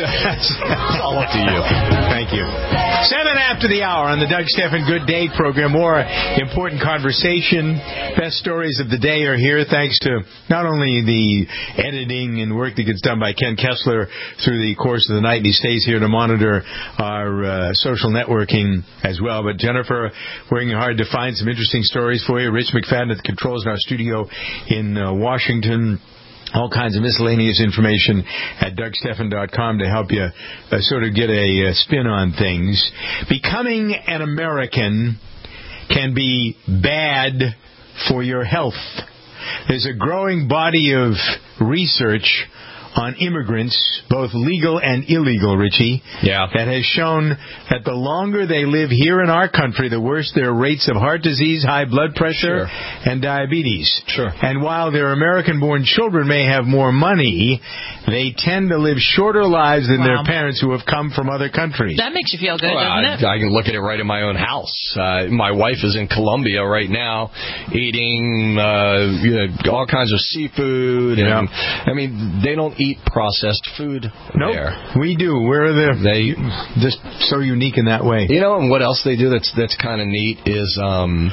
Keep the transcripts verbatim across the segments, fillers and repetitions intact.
It's all up to you. Thank you. Seven after the hour on the Doug Stephan Good Day program. More important conversation. Best stories of the day are here, thanks to not only the editing and work that gets done by Ken Kessler through the course of the night, and he stays here to monitor our uh, social networking as well, but Jennifer working hard to find some interesting stories for you. Rich McFadden at the controls in our studio in uh, Washington. All kinds of miscellaneous information at Doug Stephan dot com to help you uh, sort of get a uh, spin on things. Becoming an American can be bad for your health. There's a growing body of research on immigrants, both legal and illegal, Richie, yeah. that has shown that the longer they live here in our country, the worse their rates of heart disease, high blood pressure, sure. and diabetes. Sure. And while their American-born children may have more money, they tend to live shorter lives than wow. their parents who have come from other countries. That makes you feel good, well, doesn't it? I, I can look at it right in my own house. Uh, my wife is in Colombia right now eating uh, you know, all kinds of seafood. And, yeah. I mean, they don't eat processed food nope. there. We do. We're the they just so unique in that way. You know, and what else they do that's that's kind of neat is um,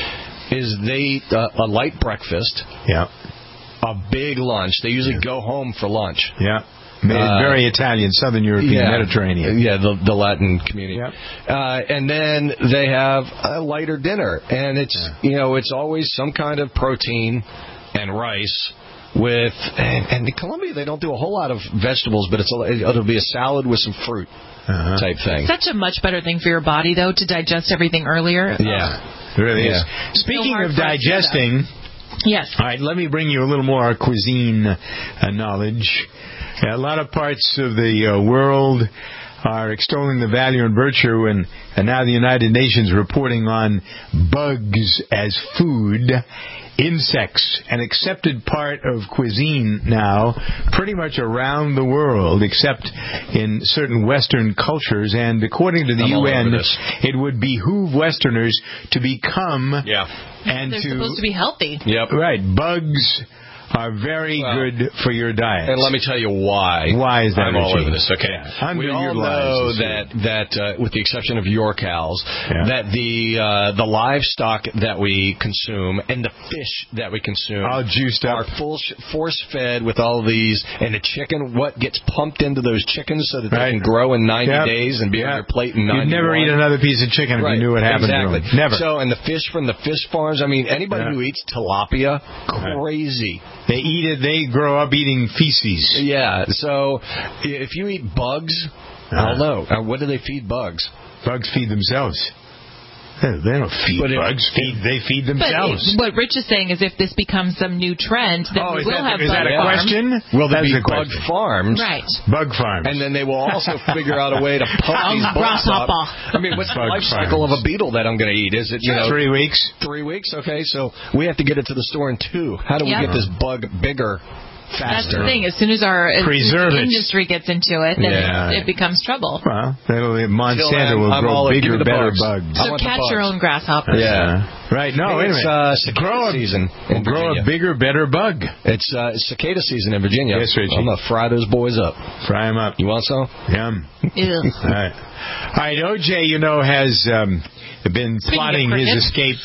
is they eat uh, a light breakfast. Yeah. A big lunch. They usually yeah. go home for lunch. Yeah. Uh, Very Italian, Southern European, yeah, Mediterranean. Yeah, the, the Latin community. Yep. Uh, and then they have a lighter dinner. And it's, yeah. you know, it's always some kind of protein and rice. With and, and in Colombia, they don't do a whole lot of vegetables, but it's a, it'll be a salad with some fruit uh-huh. type thing. Such a much better thing for your body, though, to digest everything earlier. Yeah, it really yeah. is. Speaking so of digesting, yes. All right, let me bring you a little more cuisine uh, knowledge. A lot of parts of the uh, world are extolling the value and virtue, and, and now the United Nations reporting on bugs as food. Insects, an accepted part of cuisine now, pretty much around the world, except in certain Western cultures. And according to the I'm U N, it would behoove Westerners to become yeah. and They're to supposed to be healthy. Yep. Right, bugs are very well, good for your diet. And let me tell you why. Why is that? I'm all over this. Okay. Yeah. We all know that that uh, with the exception of your cows, yeah. that the uh, the livestock that we consume and the fish that we consume all juiced up, are full sh- force fed with all these, and the chicken, what gets pumped into those chickens so that right. they can grow in ninety yep. days and be yep. on your plate in ninety. You'd never eat another piece of chicken if right. you knew what happened exactly. to them. Never. So, and the fish from the fish farms. I mean, anybody yeah. who eats tilapia, crazy. Right. They eat it. They grow up eating feces. Yeah. So if you eat bugs, uh, I don't know. Uh, what do they feed bugs? Bugs feed themselves. They don't feed but bugs. It, feed, they feed themselves. But it, what Rich is saying is if this becomes some new trend, then oh, we will that, have is bug that a farms. question? Will there That's be bug question. farms? Right. Bug farms. And then they will also figure out a way to pump these bugs up. I mean, what's the life farms. cycle of a beetle that I'm going to eat? Is it, you know... Three weeks. Three weeks? Okay, so we have to get it to the store in two. How do we yep. get this bug bigger? Faster. That's the thing. As soon as our as the industry gets into it, then yeah. it, it becomes trouble. Well, that'll, Monsanto will I'm grow bigger, better bugs. bugs. So catch your own grasshoppers. Yeah. Right. No, wait a minute. Uh, cicada grow a, season. We'll grow a bigger, better bug. It's uh, cicada season in Virginia. Yes, Richie. I'm going to fry those boys up. Fry them up. You want some? Yum. Ew. All right. All right. O J, you know, has um, been Speaking plotting his escape.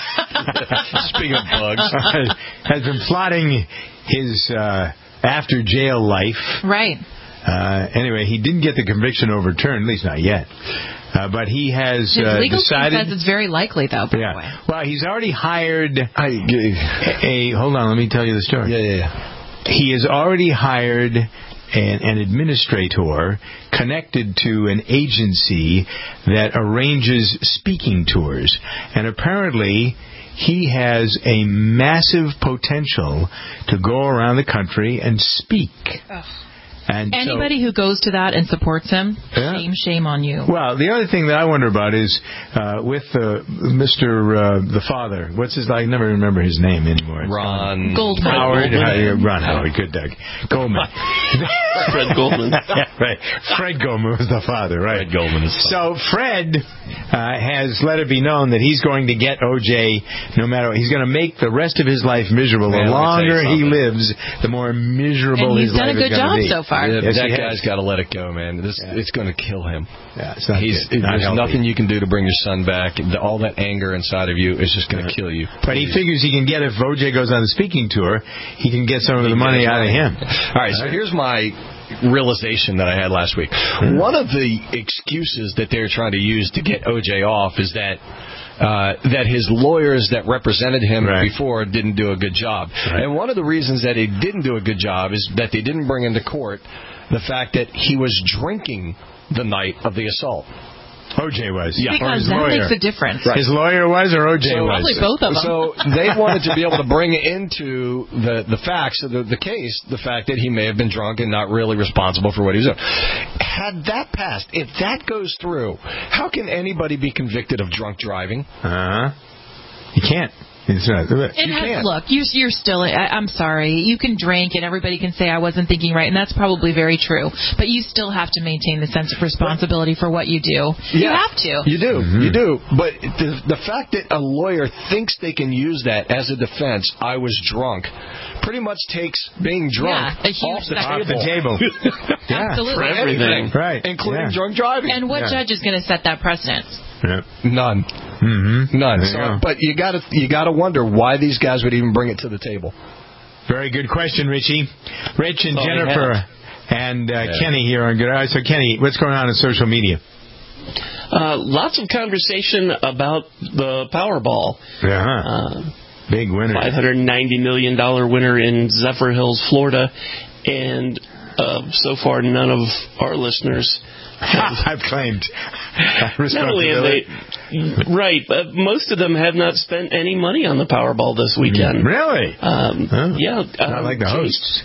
Speaking of bugs. has been plotting his... Uh, after jail life. Right. Uh, anyway, he didn't get the conviction overturned, at least not yet. Uh, but he has His uh, legal decided... team says it's very likely, though, by yeah. the way. Well, he's already hired I, a... Hold on, let me tell you the story. Yeah, yeah, yeah. He has already hired an, an administrator connected to an agency that arranges speaking tours. And apparently... he has a massive potential to go around the country and speak. Ugh. And anybody so, who goes to that and supports him, yeah. shame, shame on you. Well, the other thing that I wonder about is uh, with uh, Mister Uh, the father. What's his? I never remember his name anymore. It's Ron Goldman. Howard. Goldman. Uh, Ron Howard. Good, Doug. Goldman. Fred Goldman. Yeah, right. Fred Goldman was the father, right? Fred Goldman is So Fred uh, has let it be known that he's going to get O J no matter what. He's going to make the rest of his life miserable. Man, the longer he lives, the more miserable and his life is going to be. He's done a good job so far. far. Yeah, yes, that guy's got to let it go, man. This yeah. It's going to kill him. Yeah, it's not He's, good. Not there's healthy. nothing you can do to bring your son back. All that anger inside of you is just going to kill you. But he figures he can get, if O J goes on the speaking tour, he can get some of the money out of him. All right, so here's my realization that I had last week. Mm-hmm. One of the excuses that they're trying to use to get O J off is that Uh, that his lawyers that represented him right. before didn't do a good job. Right. And one of the reasons that they didn't do a good job is that they didn't bring into court the fact that he was drinking the night of the assault. O J was. Yeah. Because that lawyer. makes a difference. Right. His lawyer was or O J so, was? Probably both of them. So they wanted to be able to bring into the, the facts of the, the case the fact that he may have been drunk and not really responsible for what he was doing. Had that passed, if that goes through, how can anybody be convicted of drunk driving? Uh-huh. You can't. It's not, it you has, can't. Look, you, you're still, I, I'm sorry, you can drink and everybody can say I wasn't thinking right, and that's probably very true. But you still have to maintain the sense of responsibility for what you do. Yeah, you have to. You do. Mm-hmm. You do. But the, the fact that a lawyer thinks they can use that as a defense, I was drunk, pretty much takes being drunk yeah, off, the off the table. yeah, absolutely. For everything. Right. Including yeah. drunk driving. And what yeah. judge is going to set that precedent? Yep. None. Mm-hmm. None. So, you but you got to you got to wonder why these guys would even bring it to the table. Very good question, Richie. Rich and oh, Jennifer and uh, yeah. Kenny here on Good. All right, so Kenny, what's going on in social media? Uh, lots of conversation about the Powerball. Uh-huh. Uh, Big winner. five hundred ninety million dollars winner in Zephyr Hills, Florida. And uh, so far, none of our listeners I've claimed. Not only have they, right, but most of them have not spent any money on the Powerball this weekend. Really? Um, huh? Yeah. Not um, like the Jay, hosts.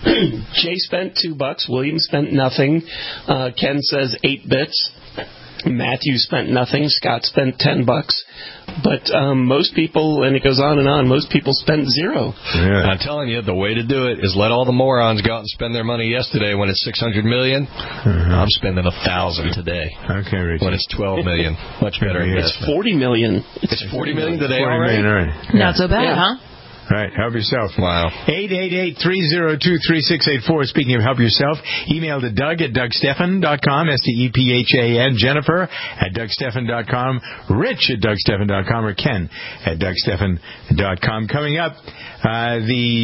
Jay spent two bucks. William spent nothing. Uh, Ken says eight bits. Matthew spent nothing. Scott spent ten bucks. But um, most people, and it goes on and on, most people spent zero. Yeah. I'm telling you, the way to do it is let all the morons go out and spend their money yesterday when it's six hundred million dollars. Mm-hmm. I'm spending one thousand dollars today. Okay, Richard. When it's twelve million dollars. Much better. It's forty million dollars. It's forty million dollars today forty already? million, right. Yeah. Not so bad, yeah. huh? Right, help yourself. Wow. eight eight eight, three oh two, three six eight four. Speaking of help yourself, email to Doug at Doug Stephan dot com, S T E P H A N, Jennifer at Doug Stephan dot com, Rich at Doug Stephan dot com, or Ken at Doug Stephan dot com. Coming up, uh,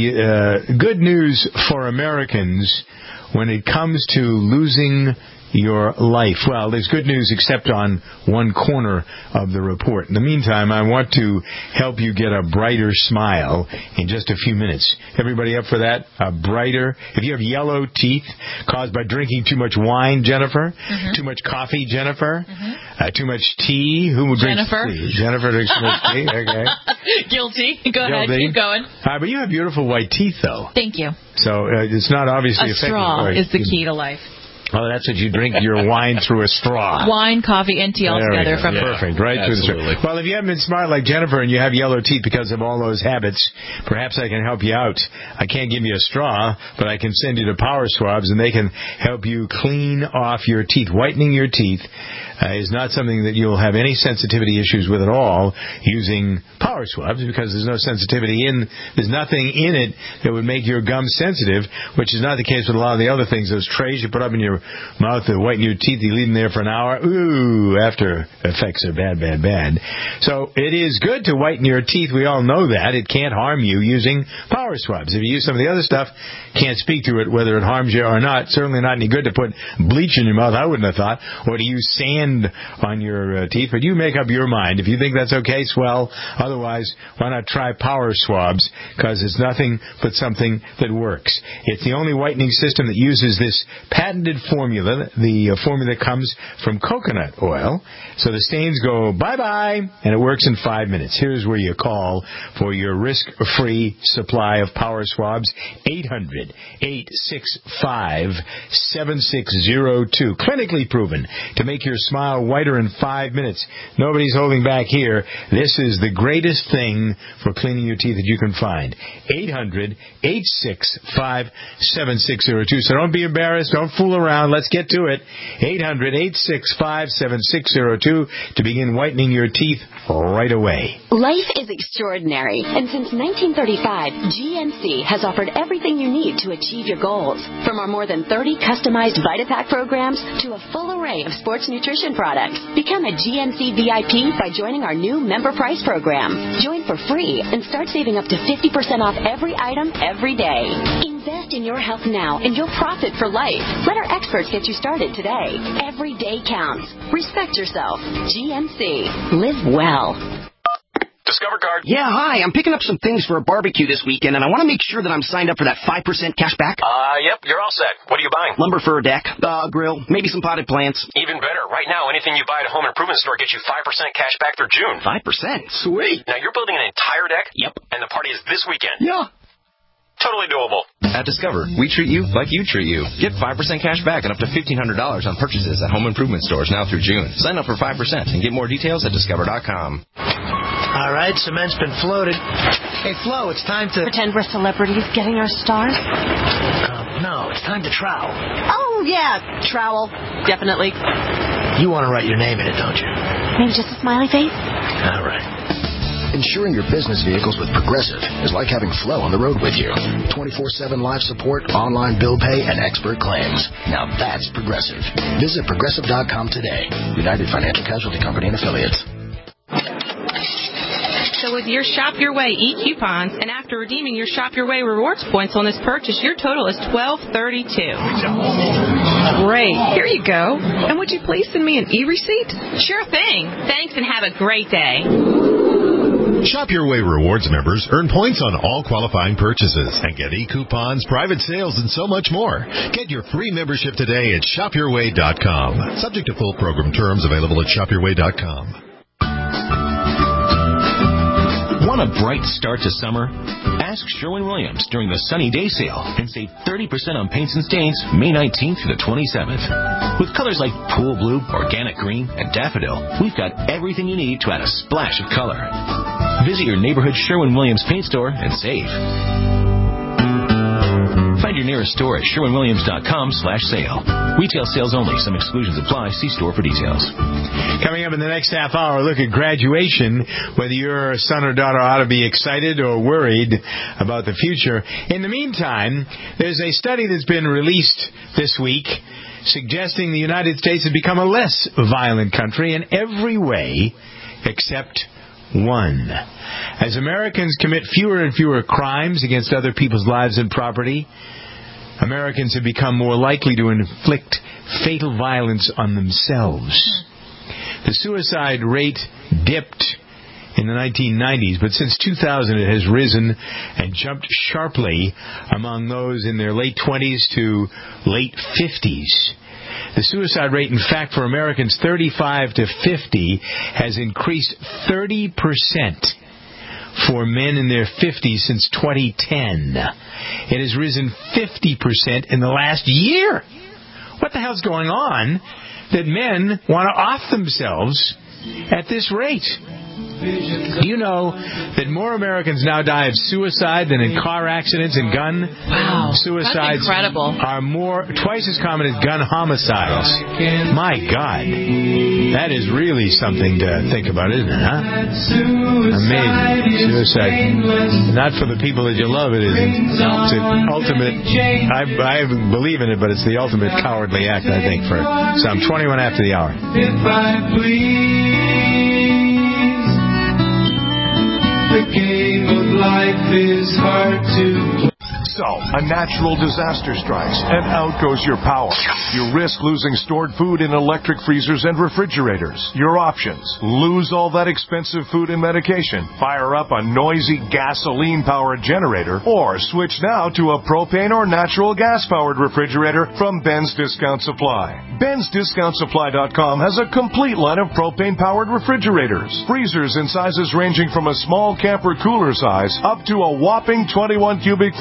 the uh, good news for Americans when it comes to losing your life. Well, there's good news except on one corner of the report. In the meantime, I want to help you get a brighter smile in just a few minutes. Everybody up for that? A brighter. If you have yellow teeth caused by drinking too much wine, Jennifer, mm-hmm. too much coffee, Jennifer, mm-hmm. uh, too much tea, who would drink Jennifer. tea? Jennifer drinks too much tea. Okay. Guilty. Go Guilty. ahead. Keep going. Uh, but you have beautiful white teeth, though. Thank you. So uh, it's not obviously a affecting. straw right. is the key to life. Oh, that's what you drink your wine through a straw. Wine, coffee, and tea all together from yeah. Perfect, right through the straw. Well, if you haven't been smart like Jennifer and you have yellow teeth because of all those habits, perhaps I can help you out. I can't give you a straw, but I can send you to Power Swabs, and they can help you clean off your teeth. Whitening your teeth uh, is not something that you'll have any sensitivity issues with at all using Power Swabs, because there's no sensitivity in, there's nothing in it that would make your gums sensitive, which is not the case with a lot of the other things. Those trays you put up in your mouth to whiten your teeth, you leave them there for an hour. Ooh, after effects are bad, bad, bad. So it is good to whiten your teeth. We all know that. It can't harm you using Power Swabs. If you use some of the other stuff, can't speak to it, whether it harms you or not. Certainly not any good to put bleach in your mouth, I wouldn't have thought, or to use sand on your uh, teeth. But you make up your mind. If you think that's okay, swell. Otherwise, why not try Power Swabs? Because it's nothing but something that works. It's the only whitening system that uses this patented formula. The uh, formula comes from coconut oil. So the stains go bye-bye, and it works in five minutes. Here's where you call for your risk-free supply of Power Swabs. eight hundred, eight six five, seven six zero two. Clinically proven to make your smile whiter in five minutes. Nobody's holding back here. This is the greatest thing for cleaning your teeth that you can find. eight hundred, eight six five, seven six zero two. So don't be embarrassed. Don't fool around. around. Let's get to it. eight hundred, eight six five, seven six zero two to begin whitening your teeth right away. Life is extraordinary, and since nineteen thirty-five, G N C has offered everything you need to achieve your goals. From our more than thirty customized VitaPack programs to a full array of sports nutrition products. Become a G N C V I P by joining our new member price program. Join for free and start saving up to fifty percent off every item every day. Invest in your health now and you'll profit for life. Let our experts get you started today. Every day counts. Respect yourself. G N C. Live well. Discover Card. Yeah, hi. I'm picking up some things for a barbecue this weekend, and I want to make sure that I'm signed up for that five percent cash back. Uh, yep, you're all set. What are you buying? Lumber for a deck, uh, grill, maybe some potted plants. Even better. Right now, anything you buy at a home improvement store gets you five percent cash back through June. five percent? Sweet. Now, you're building an entire deck? Yep. And the party is this weekend? Yeah. Totally doable. At Discover, we treat you like you treat you. Get five percent cash back and up to fifteen hundred dollars on purchases at home improvement stores now through June. Sign up for five percent and get more details at discover dot com. All right, cement's been floated. Hey, Flo, it's time to... Pretend we're celebrities getting our stars? Uh, no, it's time to trowel. Oh, yeah, trowel. Definitely. You want to write your name in it, don't you? Maybe just a smiley face? All right. Insuring your business vehicles with Progressive is like having Flo on the road with you. twenty-four seven live support, online bill pay, and expert claims. Now that's Progressive. Visit progressive dot com today. United Financial Casualty Company and Affiliates. So with your Shop Your Way e-coupons, and after redeeming your Shop Your Way rewards points on this purchase, your total is twelve thirty-two. Great. Here you go. And would you please send me an e-receipt? Sure thing. Thanks and have a great day. Shop Your Way Rewards members earn points on all qualifying purchases and get e-coupons, private sales, and so much more. Get your free membership today at shop your way dot com. Subject to full program terms available at shop your way dot com. Want a bright start to summer? Ask Sherwin-Williams during the Sunny Day Sale and save thirty percent on paints and stains May nineteenth through the twenty-seventh. With colors like pool blue, organic green, and daffodil, we've got everything you need to add a splash of color. Visit your neighborhood Sherwin-Williams paint store and save. Find your nearest store at sherwin williams dot com slash sale. Retail sales only. Some exclusions apply. See store for details. Coming up in the next half hour, look at graduation, whether your son or daughter ought to be excited or worried about the future. In the meantime, there's a study that's been released this week suggesting the United States has become a less violent country in every way except one. As Americans commit fewer and fewer crimes against other people's lives and property, Americans have become more likely to inflict fatal violence on themselves. The suicide rate dipped in the nineteen nineties, but since two thousand it has risen and jumped sharply among those in their late twenties to late fifties. The suicide rate, in fact, for Americans thirty-five to fifty has increased thirty percent for men in their fifties since twenty ten. It has risen fifty percent in the last year. What the hell's going on that men want to off themselves at this rate? Do you know that more Americans now die of suicide than in car accidents and gun wow, suicides? That's incredible. Are more twice as common as gun homicides. My God, that is really something to think about, isn't it? Huh? Amazing. Suicide, not for the people that you love. It is. It's an ultimate. I, I believe in it, but it's the ultimate cowardly act, I think. For some twenty-one after the hour. If I please. The game of life is hard to play. So, a natural disaster strikes, and out goes your power. You risk losing stored food in electric freezers and refrigerators. Your options: lose all that expensive food and medication, fire up a noisy gasoline-powered generator, or switch now to a propane or natural gas-powered refrigerator from Ben's Discount Supply. Ben's Discount Supply dot com has a complete line of propane-powered refrigerators. Freezers in sizes ranging from a small camper cooler size up to a whopping twenty-one cubic foot refrigerator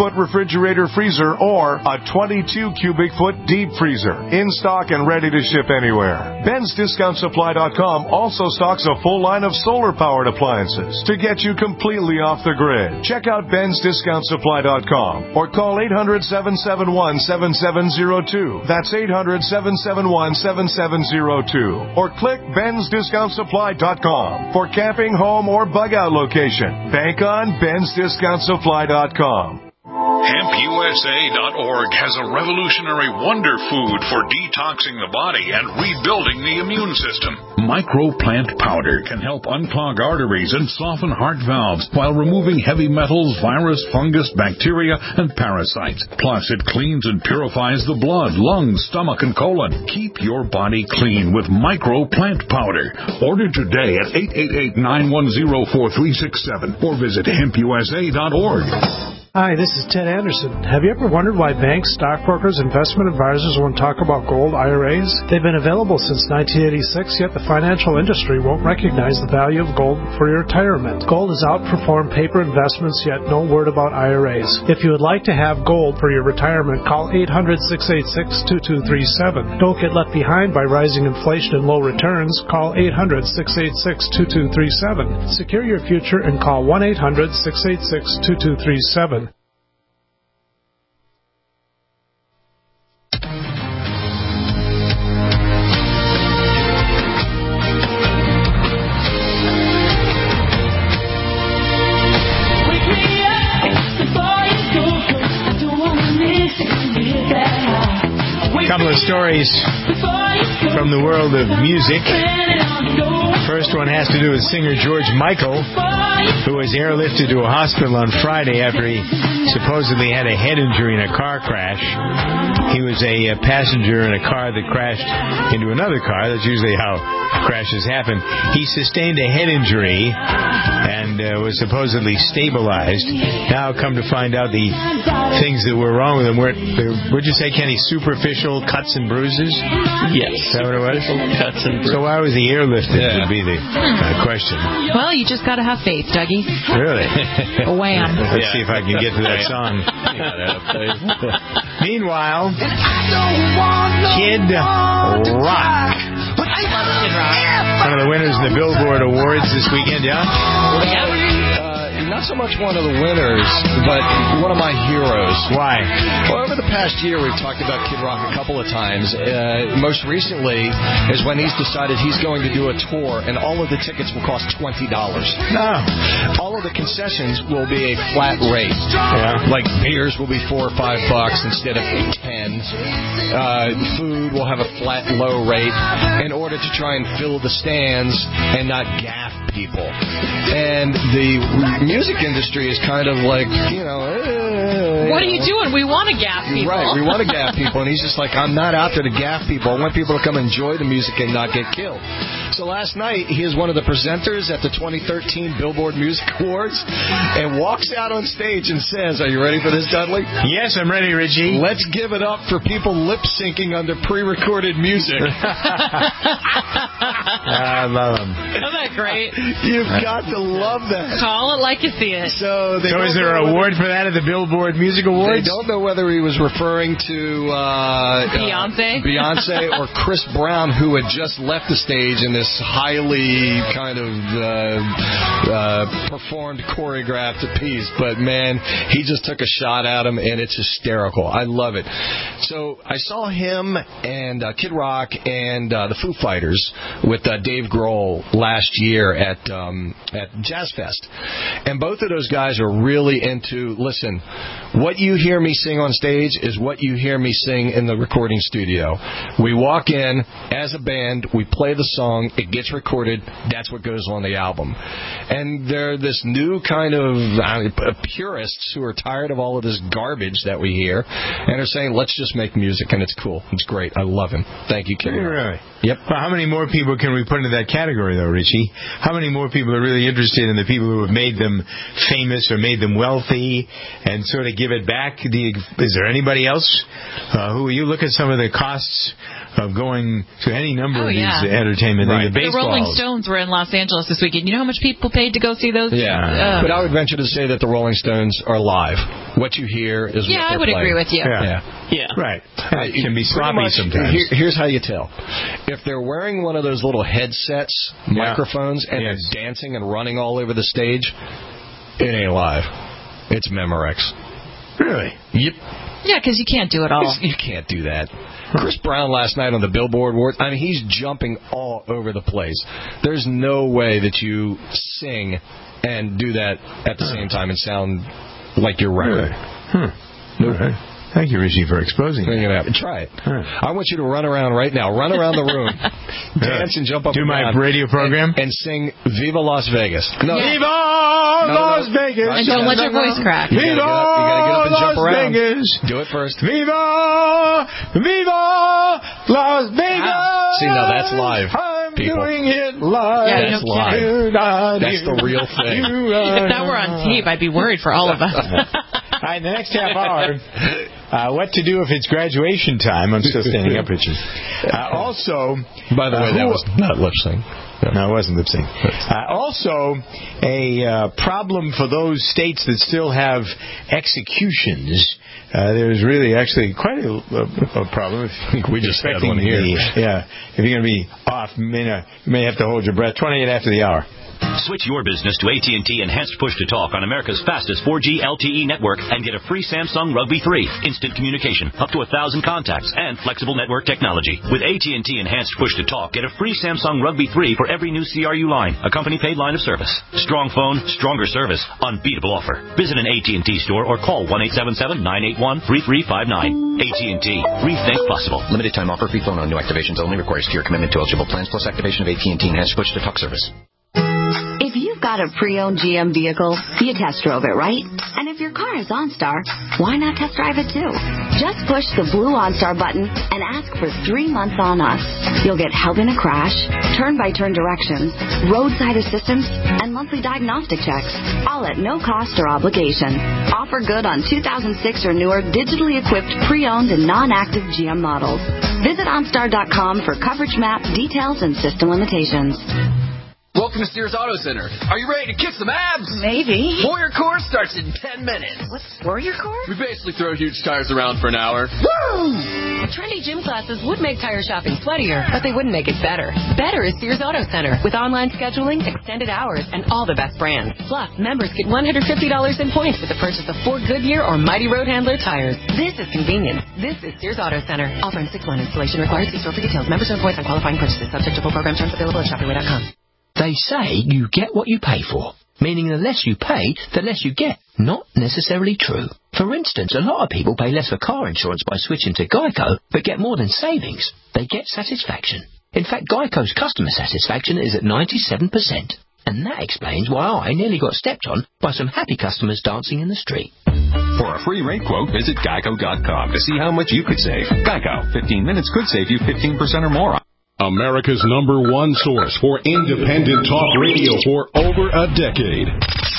refrigerator freezer or a twenty-two cubic foot deep freezer. In stock and ready to ship anywhere. Ben's Discount Supply dot com also stocks a full line of solar-powered appliances to get you completely off the grid. Check out Ben's Discount Supply dot com or call eight hundred, seven seven one, seven seven zero two. That's eight hundred, seven seven one, seven seven zero two. Or click Ben's Discount Supply dot com for camping, home, or bug-out location. Bank on Ben's Discount Supply dot com. Hemp U S A dot org has a revolutionary wonder food for detoxing the body and rebuilding the immune system. Microplant powder can help unclog arteries and soften heart valves while removing heavy metals, virus, fungus, bacteria, and parasites. Plus, it cleans and purifies the blood, lungs, stomach, and colon. Keep your body clean with Microplant powder. Order today at eight eight eight, nine one zero, four three six seven or visit hemp U S A dot org. Hi, this is Ted Anderson. Have you ever wondered why banks, stockbrokers, investment advisors won't talk about gold I R As? They've been available since nineteen eighty-six, yet the financial industry won't recognize the value of gold for your retirement. Gold has outperformed paper investments, yet no word about I R As. If you would like to have gold for your retirement, call eight hundred, six eight six, two two three seven. Don't get left behind by rising inflation and low returns. Call eight hundred, six eight six, two two three seven. Secure your future and call one eight hundred, six eight six, two two three seven. Couple of stories from the world of music. First one has to do with singer George Michael, who was airlifted to a hospital on Friday after he supposedly had a head injury in a car crash. He was a passenger in a car that crashed into another car. That's usually how crashes happen. He sustained a head injury and uh, was supposedly stabilized. Now come to find out the things that were wrong with him weren't, would you say, Kenny, superficial cuts and bruises? Yes. Is that what it was? Cuts and bruises. So why was he airlifted yeah. would be the uh, question. Well, you just got to have faith, Dougie. Really? Wham. Let's yeah. see if I can get to that song. Meanwhile, Kid Rock. One of the winners of the Billboard Awards this weekend, yeah? Not so much one of the winners, but one of my heroes. Why? Well, over the past year, we've talked about Kid Rock a couple of times. Uh, most recently is when he's decided he's going to do a tour, and all of the tickets will cost twenty dollars. No. All of the concessions will be a flat rate. Yeah. Like beers will be four or five bucks instead of ten. Uh, food will have a flat, low rate in order to try and fill the stands and not gaff people. And the music industry is kind of like, you know, eh, what are you doing? We want to gaff people. Right, we want to gaff people. And he's just like, I'm not out there to gaff people. I want people to come enjoy the music and not get killed. So last night, he is one of the presenters at the twenty thirteen Billboard Music Awards and walks out on stage and says, are you ready for this, Dudley? Yes, I'm ready, Richie. Let's give it up for people lip-syncing under pre-recorded music. I love him. Isn't that great? You've got to love that. Call it like you see it. So, they so is there an award for that at the Billboard Music Awards? They don't know whether he was referring to uh, Beyonce, uh, Beyonce, or Chris Brown, who had just left the stage in this highly kind of uh, uh, performed, choreographed piece. But man, he just took a shot at him, and it's hysterical. I love it. So I saw him and uh, Kid Rock and uh, the Foo Fighters with uh, Dave Grohl last year at um, at Jazz Fest, and both of those guys are really into. Listen, what you hear me sing on stage is what you hear me sing in the recording studio. We walk in as a band, we play the song, it gets recorded, that's what goes on the album. And they're this new kind of uh, purists who are tired of all of this garbage that we hear, and are saying, let's just make music, and it's cool. It's great. I love him. Thank you, Kid. Really? Yep. Well, how many more people can we put into that category, though, Richie? How many more people are really interested in the people who have made them famous or made them wealthy and sort of give it back? Do you, is there anybody else uh, who you look at some of the costs of going to any number oh, of yeah. these entertainment right. the The baseball. Rolling Stones were in Los Angeles this weekend. You know how much people paid to go see those? Yeah, Uh, but I would venture to say that the Rolling Stones are live. What you hear is Yeah, what I they're would playing. agree with you. Yeah. Yeah. Yeah. Right. It can be Pretty sloppy much, sometimes. here- here's how you tell. If they're wearing one of those little headsets, microphones, and Yes. they're dancing and running all over the stage, it ain't live. It's Memorex. Really? Yep. Yeah, because you can't do it all. You can't do that. Chris Brown last night on the Billboard Awards, I mean, he's jumping all over the place. There's no way that you sing and do that at the same time and sound like your record. Huh. All right. Thank you, Rishi, for exposing Bring it. it up. Try it. I want you to run around right now. Run around the room. Dance and jump up Do and my down radio program? And, and sing Viva Las Vegas. No. Yeah. Viva no, Las no. Vegas. And don't let your voice crack. You gotta, Viva get up, you gotta get up and jump Las around. Vegas. Do it first. Viva! Viva Las Vegas! Wow. See, now that's live, I'm people. doing it live. Yeah, That's no live. kidding. That's the real thing. If that were on tape, I'd be worried for all of us. All right, the next half hour, uh, what to do if it's graduation time. I'm still standing up, Richard. Uh, also, By the way, uh, that who- was not lip sync. No, it wasn't lip sync. Uh, also, a uh, problem for those states that still have executions. Uh, there's really actually quite a, a, a problem. If I think we just had expecting one here. the- yeah, if you're going to be off, you may, not, you may have to hold your breath. twenty-eight after the hour. Switch your business to A T and T Enhanced Push to Talk on America's fastest four G L T E network and get a free Samsung Rugby three. Instant communication, up to one thousand contacts, and flexible network technology. With A T and T Enhanced Push to Talk, get a free Samsung Rugby three for every new C R U line, a company-paid line of service. Strong phone, stronger service, unbeatable offer. Visit an A T and T store or call one eight seven seven, nine eight one, three three five nine. A T and T. Rethink possible. Limited time offer. Free phone on new activations only. Requires tier commitment to eligible plans plus activation of A T and T Enhanced Push to Talk service. If you've got a pre-owned G M vehicle, you test drove it, right? And if your car is OnStar, why not test drive it too? Just push the blue OnStar button and ask for three months on us. You'll get help in a crash, turn-by-turn directions, roadside assistance, and monthly diagnostic checks, all at no cost or obligation. Offer good on two thousand six or newer digitally equipped pre-owned and non-active G M models. Visit OnStar dot com for coverage map, details, and system limitations. Welcome to Sears Auto Center. Are you ready to kick some abs? Maybe. Warrior Core starts in ten minutes. What's Warrior Core? We basically throw huge tires around for an hour. Woo! Trendy gym classes would make tire shopping sweatier, but they wouldn't make it better. Better is Sears Auto Center with online scheduling, extended hours, and all the best brands. Plus, members get one hundred fifty dollars in points with the purchase of four Goodyear or Mighty Road Handler tires. This is convenience. This is Sears Auto Center. Offer in six one installation required. See store for details. Members earn points on qualifying purchases. Subject to full program terms available at shop your way dot com. They say you get what you pay for, meaning the less you pay, the less you get. Not necessarily true. For instance, a lot of people pay less for car insurance by switching to Geico, but get more than savings. They get satisfaction. In fact, Geico's customer satisfaction is at ninety-seven percent. And that explains why I nearly got stepped on by some happy customers dancing in the street. For a free rate quote, visit geico dot com to see how much you could save. Geico, fifteen minutes could save you fifteen percent or more. America's number one source for independent talk radio for over a decade.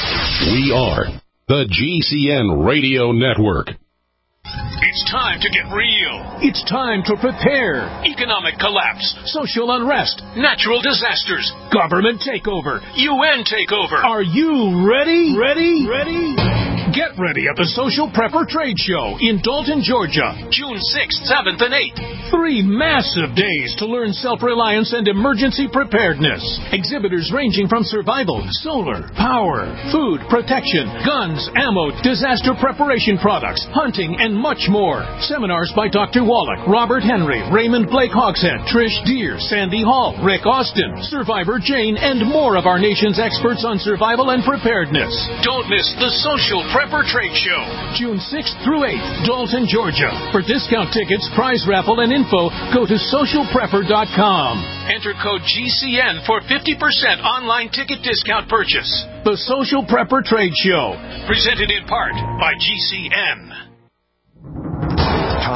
We are the G C N Radio Network. It's time to get real. It's time to prepare. Economic collapse, social unrest, natural disasters, government takeover, U N takeover. Are you ready? Ready? Ready? Get ready at the Social Prepper Trade Show in Dalton, Georgia, June sixth, seventh, and eighth. Three massive days to learn self-reliance and emergency preparedness. Exhibitors ranging from survival, solar, power, food, protection, guns, ammo, disaster preparation products, hunting, and much more. Seminars by Doctor Wallach, Robert Henry, Raymond Blake Hogshead, Trish Deere, Sandy Hall, Rick Austin, Survivor Jane, and more of our nation's experts on survival and preparedness. Don't miss the Social Prepper Trade Show, June sixth through eighth, Dalton, Georgia. For discount tickets, prize raffle, and info, go to social prepper dot com. Enter code G C N for fifty percent online ticket discount purchase. The Social Prepper Trade Show, presented in part by G C N.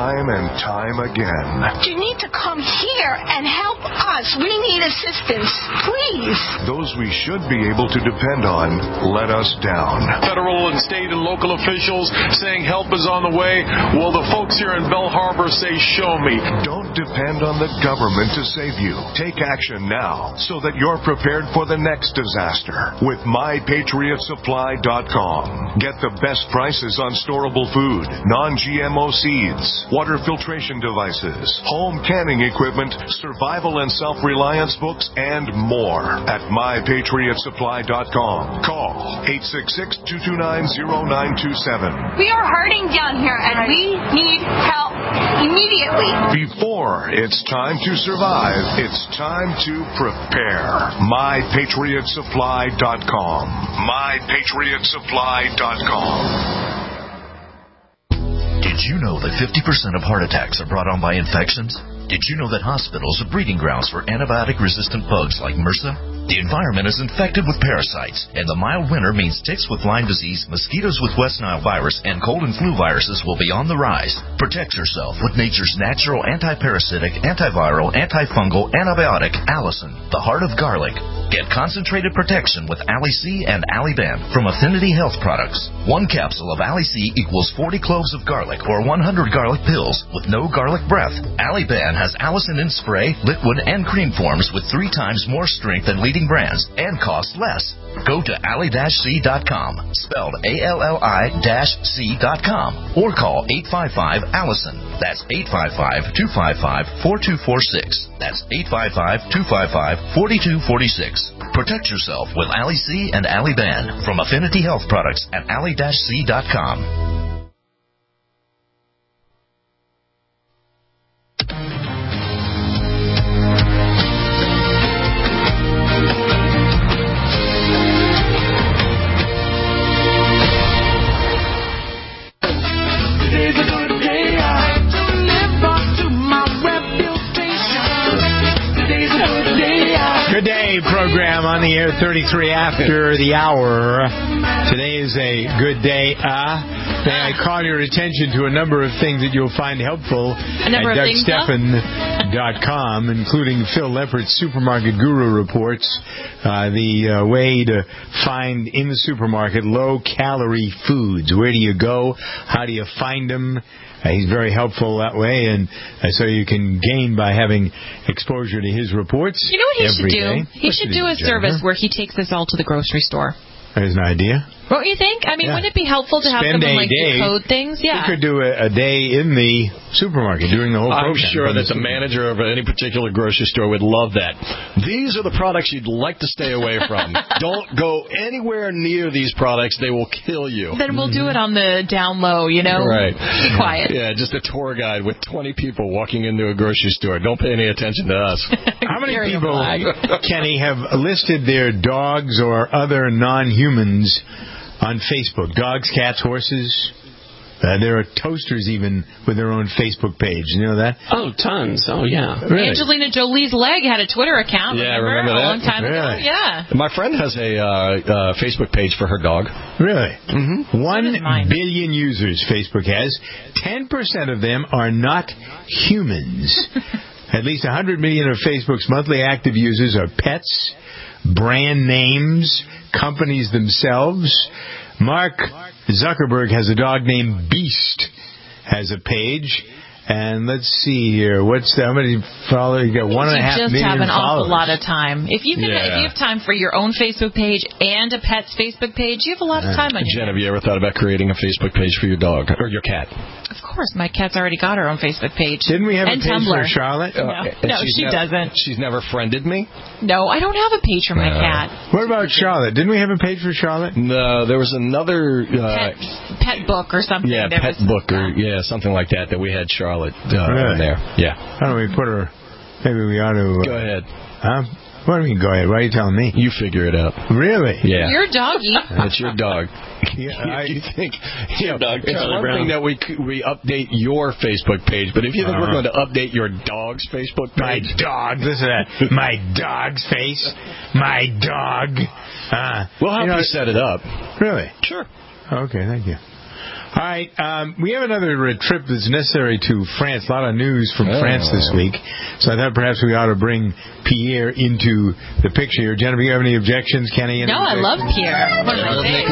time and time again. You need to come here and help us. We need assistance, please. Those we should be able to depend on let us down. Federal and state and local officials saying help is on the way. Well, the folks here in Bell Harbor say, show me. Don't depend on the government to save you. Take action now so that you're prepared for the next disaster with my patriot supply dot com. Get the best prices on storable food, non-G M O seeds, water filtration devices, home canning equipment, survival and self-reliance books, and more at my patriot supply dot com. Call eight six six, two two nine, zero nine two seven. We are hurting down here, and we need help immediately. Before it's time to survive, it's time to prepare. my patriot supply dot com. my patriot supply dot com. Did you know that fifty percent of heart attacks are brought on by infections? Did you know that hospitals are breeding grounds for antibiotic-resistant bugs like MRSA? The environment is infected with parasites, and the mild winter means ticks with Lyme disease, mosquitoes with West Nile virus, and cold and flu viruses will be on the rise. Protect yourself with nature's natural anti-parasitic, antiviral, antifungal antibiotic, Allison, the heart of garlic. Get concentrated protection with Ali-C and Ali-Ban from Affinity Health Products. One capsule of Ali-C equals forty cloves of garlic or one hundred garlic pills with no garlic breath. Ali-Ban has Allison in spray, liquid, and cream forms with three times more strength than leading brands and cost less. Go to ali dash c dot com, spelled A L L I C dot com, or call eight five five, Allison. That's eight five five, two five five, four two four six. That's eight five five, two five five, four two four six. Protect yourself with Ali-C and Ali-Ban from Affinity Health Products at ali dash c dot com. Good day, program on the air, thirty-three after the hour. Today is a good day. Uh, may I call your attention to a number of things that you'll find helpful at Doug Stephan dot com, including Phil Leppert's Supermarket Guru reports, uh, the uh, way to find in the supermarket low-calorie foods. Where do you go? How do you find them? Uh, he's very helpful that way, and uh, so you can gain by having exposure to his reports. You know what he should do? Day. He what should do a service where he takes us all to the grocery store. There's an idea. Don't you think? I mean, Yeah. wouldn't it be helpful to have Spend someone a like day. decode things? Yeah. You could do a, a day in the supermarket doing the whole program. I'm sure that the manager of any particular grocery store would love that. These are the products you'd like to stay away from. Don't go anywhere near these products. They will kill you. Then we'll do it on the down low, you know? Right. Be quiet. Yeah, just a tour guide with twenty people walking into a grocery store. Don't pay any attention to us. How many people, Kenny, have listed their dogs or other non-humans on Facebook? Dogs, cats, horses. Uh, there are toasters even with their own Facebook page. You know that? Oh, tons. Oh, yeah. Really? Angelina Jolie's leg had a Twitter account. Yeah, remember? remember that? A long time ago. Really? Yeah. My friend has a uh, uh, Facebook page for her dog. Really? Mm-hmm. One billion users Facebook has. Ten percent of them are not humans. At least one hundred million of Facebook's monthly active users are pets, brand names, companies themselves. Mark Zuckerberg has a dog named Beast, has a page. And let's see here. What's the, how many followers? You got one and a half You just million have an followers. awful lot of time. If you can, Yeah. if you have time for your own Facebook page and a pet's Facebook page, you have a lot of time on your Jen, have you ever thought about creating a Facebook page for your dog or your cat? Of course, my cat's already got her own Facebook page. Didn't we have and a page Tumblr. for Charlotte? No, Uh, no she's she nev- doesn't. She's never friended me. No, I don't have a page for my No. cat. What about Charlotte? Didn't we have a page for Charlotte? No, there was another uh, Pet, pet book or something. yeah, There pet was- book or yeah, something like that that we had Charlotte uh, Really? in there. Yeah. Why don't we put her? Maybe we ought to. Uh, Go ahead. Huh? What do you mean, go ahead? Why are you telling me? You figure it out. Really? Yeah. Your doggy. It's your dog. Yeah, I, you think you know, dog, it's Charlie one Brown. thing that we c- we update your Facebook page, but if you think Uh-huh. we're going to update your dog's Facebook my page, dog. Listen to that. My dog's face. My dog. Uh, we'll help you you, know, set it up. Really? Sure. Okay, thank you. All right, um, we have another uh, trip that's necessary to France. A lot of news from oh. France this week. So I thought perhaps we ought to bring Pierre into the picture here. Jennifer, you have any objections? Kenny? Any no, objections? I love Pierre. What did I say?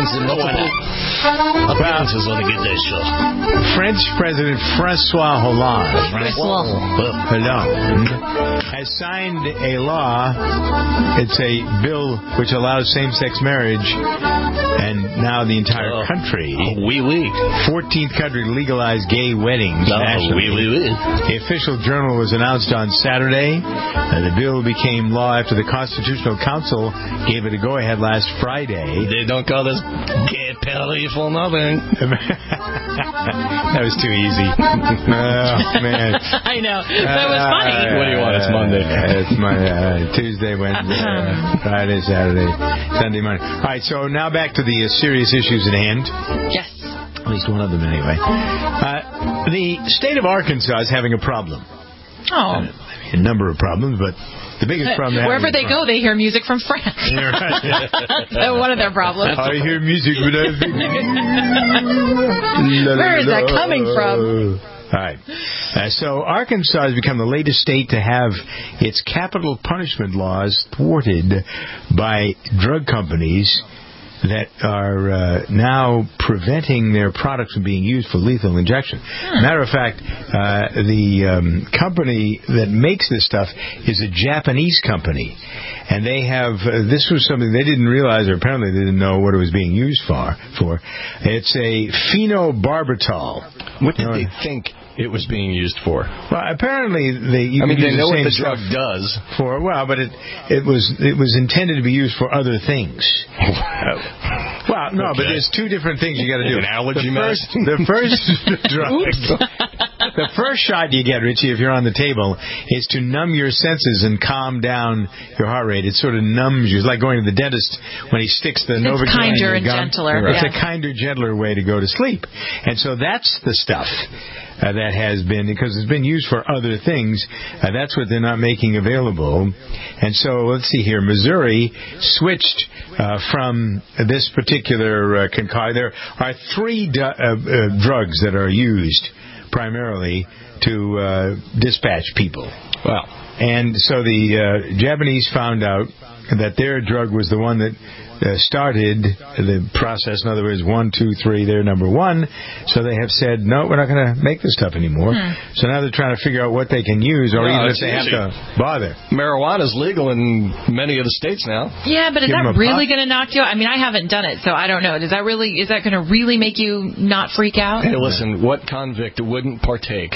French President Francois Hollande, Hollande has signed a law. It's a bill which allows same-sex marriage, and now the entire oh. country. Oui, oui. fourteenth country to legalize gay weddings oh, nationally. Oui, oui, oui. The official journal was announced on Saturday. Uh, the bill became law after the Constitutional Council gave it a go-ahead last Friday. They don't call this gay penalty for nothing. That was too easy. Oh, man. I know. That was funny. Uh, what do you want? It's Monday. Uh, it's my uh, Tuesday, Wednesday, uh, Friday, Saturday, Sunday, Monday. All right, so now back to the uh, serious issues at hand. Yes. At least one of them, anyway. Uh, the state of Arkansas is having a problem. Oh. Uh, a number of problems, but the biggest problem... Wherever they go, they hear music from France. Yeah, right. One of their problems. I hear music, but I think... Where is that coming from? All right. Uh, so Arkansas has become the latest state to have its capital punishment laws thwarted by drug companies that are uh, now preventing their products from being used for lethal injection. Hmm. Matter of fact, uh, the um, company that makes this stuff is a Japanese company. And they have, uh, this was something they didn't realize, or apparently they didn't know what it was being used for. for. It's a phenobarbital. What did they think it was being used for? Well, apparently they. You I mean, they the know what the stuff drug does. For well, but it it was it was intended to be used for other things. uh, well, no, okay. but there's two different things you got to do. An allergy the first, medicine? the first drug, the first shot you get, Richie, if you're on the table, is to numb your senses and calm down your heart rate. It sort of numbs you. It's like going to the dentist when he sticks the Novocaine It's kinder in your and gum. gentler. It's Yeah. a kinder, gentler way to go to sleep. And so that's the stuff uh, that has been, because it's been used for other things, uh, that's what they're not making available. And so, let's see here, Missouri switched uh, from this particular uh, concoction. There are three du- uh, uh, drugs that are used primarily to uh, dispatch people. Wow. And so the uh, Japanese found out that their drug was the one that uh, started the process. In other words, one, two, three, they're number one. So they have said, no, we're not going to make this stuff anymore. Hmm. So now they're trying to figure out what they can use, or well, even if they easy. have to bother. Marijuana's legal in many of the states now. Yeah, but is Give that them a really puff. going to knock you out? I mean, I haven't done it, so I don't know. Is that really? Is that going to really make you not freak out? Hey, listen, what convict wouldn't partake?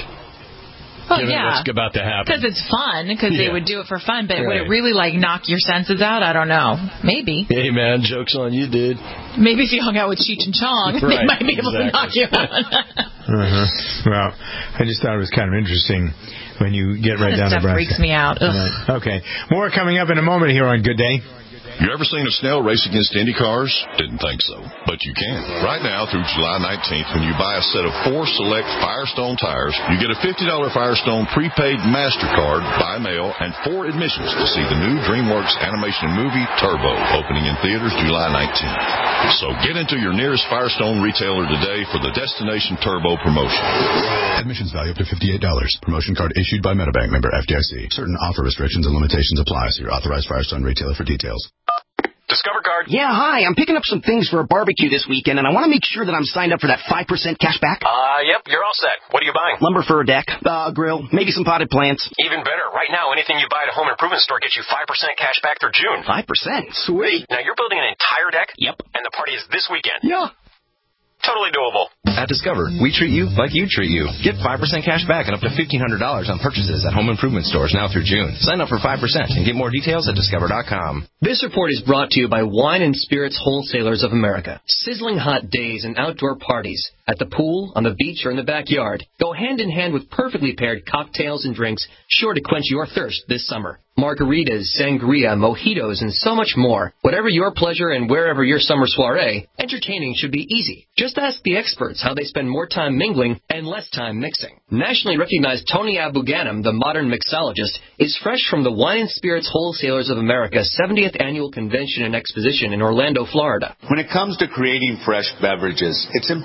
Well, Given yeah, what's about to happen. Because it's fun, because Yeah. they would do it for fun, but Right. would it really, like, knock your senses out? I don't know. Maybe. Hey, man, joke's on you, dude. Maybe if you hung out with Cheech and Chong, Right, they might be able exactly. to knock you out. uh-huh. Well, I just thought it was kind of interesting when you get right That down to stuff brass. freaks me out. Ugh. Right. Okay. More coming up in a moment here on Good Day. You ever seen a snail race against Indy cars? Didn't think so, but you can. Right now through July nineteenth, when you buy a set of four select Firestone tires, you get a fifty dollars Firestone prepaid MasterCard by mail and four admissions to see the new DreamWorks animation movie Turbo, opening in theaters July nineteenth. So get into your nearest Firestone retailer today for the Destination Turbo promotion. Admissions value up to fifty-eight dollars. Promotion card issued by Metabank, member F D I C. Certain offer restrictions and limitations apply. See your authorized Firestone retailer for details. Discover Card. Yeah, hi. I'm picking up some things for a barbecue this weekend, and I want to make sure that I'm signed up for that five percent cash back. Uh, yep, you're all set. What are you buying? Lumber for a deck, uh, a grill, maybe some potted plants. Even better. Right now, anything you buy at a home improvement store gets you five percent cash back through June. five percent? Sweet. Now, you're building an entire deck? Yep. And the party is this weekend? Yeah. Totally doable. At Discover, we treat you like you treat you. Get five percent cash back and up to fifteen hundred dollars on purchases at home improvement stores now through June. Sign up for five percent and get more details at discover dot com. This report is brought to you by Wine and Spirits Wholesalers of America. Sizzling hot days and outdoor parties at the pool, on the beach, or in the backyard go hand in hand with perfectly paired cocktails and drinks sure to quench your thirst this summer. Margaritas, sangria, mojitos, and so much more. Whatever your pleasure and wherever your summer soiree, entertaining should be easy. Just ask the experts how they spend more time mingling and less time mixing. Nationally recognized Tony Abou-Ganim, the modern mixologist, is fresh from the Wine and Spirits Wholesalers of America seventieth Annual Convention and Exposition in Orlando, Florida. When it comes to creating fresh beverages, it's important to remember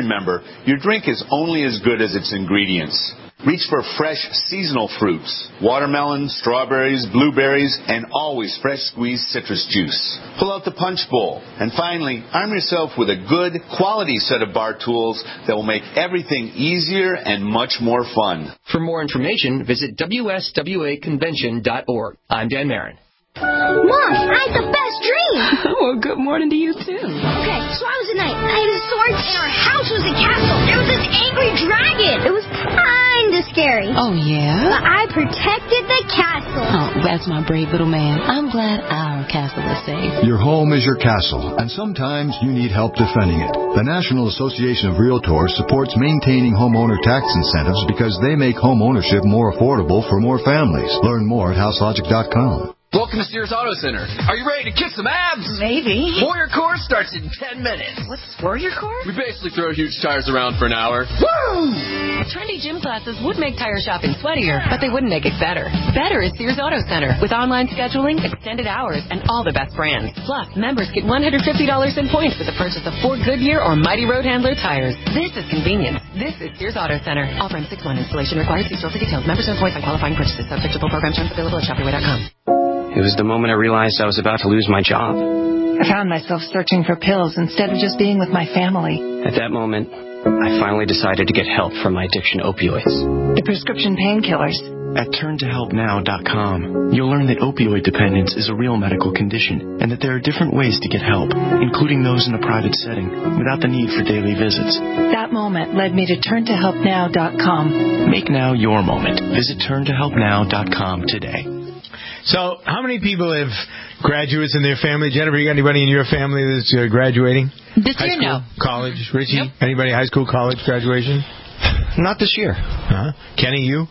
remember, your drink is only as good as its ingredients. Reach for fresh, seasonal fruits, watermelon, strawberries, blueberries, and always fresh squeezed citrus juice. Pull out the punch bowl. And finally, arm yourself with a good, quality set of bar tools that will make everything easier and much more fun. For more information, visit W S W A convention dot org. I'm Dan Marin. Mom, I had the best dream. Well, good morning to you, too. Okay, so I was a knight. I had a sword, and our house was a castle. There was this angry dragon. It was kind of scary. Oh, yeah? But I protected the castle. Oh, that's my brave little man. I'm glad our castle is safe. Your home is your castle, and sometimes you need help defending it. The National Association of Realtors supports maintaining homeowner tax incentives because they make home ownership more affordable for more families. Learn more at house logic dot com. Welcome to Sears Auto Center. Are you ready to kick some abs? Maybe. Warrior Core starts in ten minutes. What's Warrior Core? We basically throw huge tires around for an hour. Woo! Trendy gym classes would make tire shopping sweatier, but they wouldn't make it better. Better is Sears Auto Center with online scheduling, extended hours, and all the best brands. Plus, members get one hundred fifty dollars in points with the purchase of four Goodyear or Mighty Road Handler tires. This is convenience. This is Sears Auto Center. Offer M six one installation required. See store for details. Members and points on qualifying purchases. Subject to full program terms available at shop your way dot com. It was the moment I realized I was about to lose my job. I found myself searching for pills instead of just being with my family. At that moment, I finally decided to get help from my addiction to opioids. The prescription painkillers. At turn to help now dot com, you'll learn that opioid dependence is a real medical condition and that there are different ways to get help, including those in a private setting, without the need for daily visits. That moment led me to turn to help now dot com. Make now your moment. Visit turn to help now dot com today. So, how many people have graduates in their family? Jennifer, you got anybody in your family that's uh, graduating? This high year, school, no. College? Richie? Nope. Anybody high school, college graduation? Not this year. Uh-huh. Kenny, you?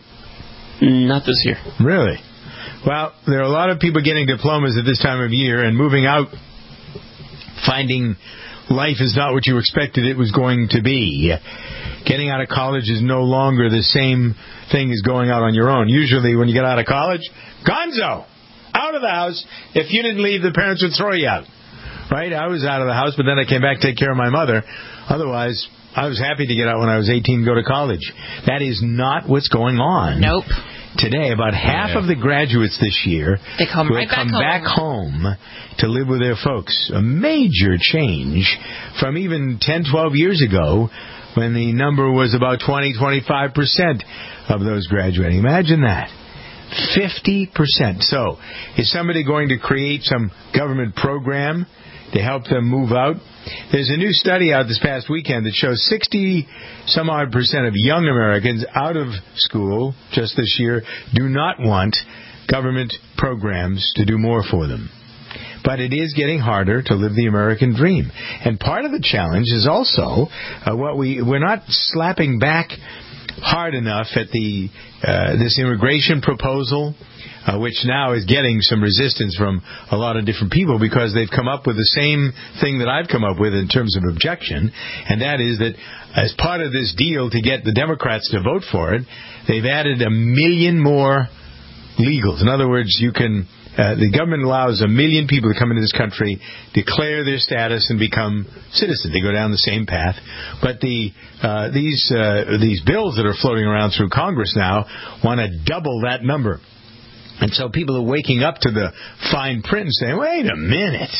Not this year. Really? Well, there are a lot of people getting diplomas at this time of year and moving out, finding life is not what you expected it was going to be. Getting out of college is no longer the same thing as going out on your own. Usually when you get out of college, gonzo! Out of the house. If you didn't leave, the parents would throw you out. Right? I was out of the house, but then I came back to take care of my mother. Otherwise, I was happy to get out when I was eighteen and go to college. That is not what's going on. Nope. Today, about half yeah. of the graduates this year they come will right back come home. back home to live with their folks. A major change from even ten, twelve years ago when the number was about twenty, twenty-five percent of those graduating. Imagine that. fifty percent. So, is somebody going to create some government program to help them move out? There's a new study out this past weekend that shows sixty some odd percent of young Americans out of school just this year do not want government programs to do more for them. But it is getting harder to live the American dream. And part of the challenge is also uh, what we, we're not slapping back hard enough at the uh, this immigration proposal, uh, which now is getting some resistance from a lot of different people because they've come up with the same thing that I've come up with in terms of objection, and that is that as part of this deal to get the Democrats to vote for it, they've added a million more legals. In other words, you can Uh, the government allows a million people to come into this country, declare their status, and become citizens. They go down the same path. But the uh, these uh, these bills that are floating around through Congress now want to double that number. And so people are waking up to the fine print and saying, wait a minute.